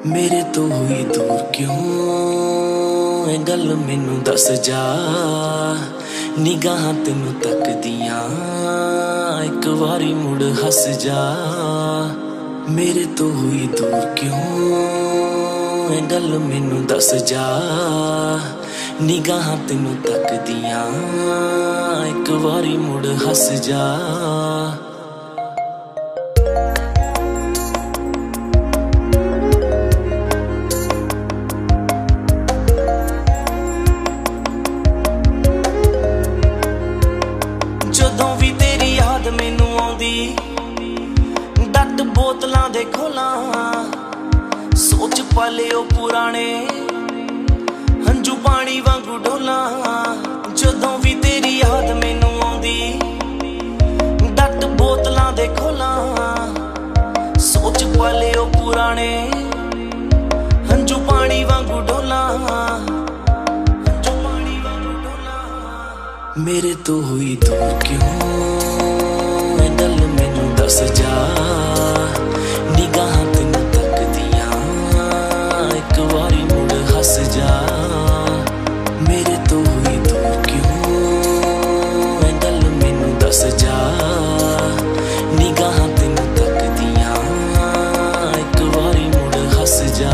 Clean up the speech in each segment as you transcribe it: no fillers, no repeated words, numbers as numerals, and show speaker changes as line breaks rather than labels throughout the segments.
मेरे तो हुई दूर क्यों ए गल मैनू दस जा। निगाहां तेनू तकदियां एक वारी मुड़ हस जा। मेरे तो हुई दूर क्यों ए गल मैनू दस जा। निगाहां तेनू तकदियां एक वारी मुड़ हस जा। जदों भी तेरी याद मैनू आउंदी डट बोतलां दे खोलां। सोच पाले ओ पुराने हंजू पानी वांगू डोलां। जदों भी तेरी याद मैनू आउंदी डट बोतलां दे खोलां। सोच पाले ओ पुराने हंजू पानी वांगू डोलां। मेरे तो हुई दूर क्यों ए गल मैनू दस जा। निगाहां तेनू तकदियां एक वारी मुड़ हस जा। मेरे तो हुई दूर क्यों ए गल मैनू दस जा। निगाहां तेनू तकदियां एक वारी मुड़ हस जा।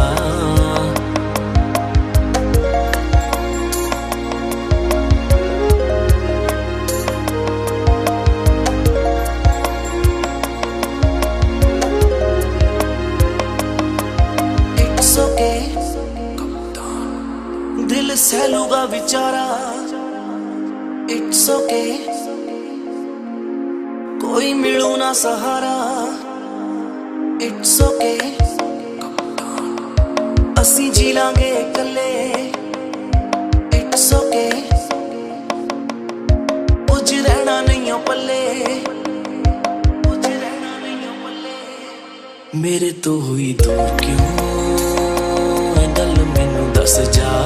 दिल सहलूगा बेचारा इट्स ओके। कोई मिलू ना सहारा इट्स ओके। असी जी लांगे कले इट्स ओके। कुछ रहना नहीं हो पल्ले कुछ रहना नहीं हो पल्ले। मेरे तो हुई दूर क्यों ए गल मैनू दस जा।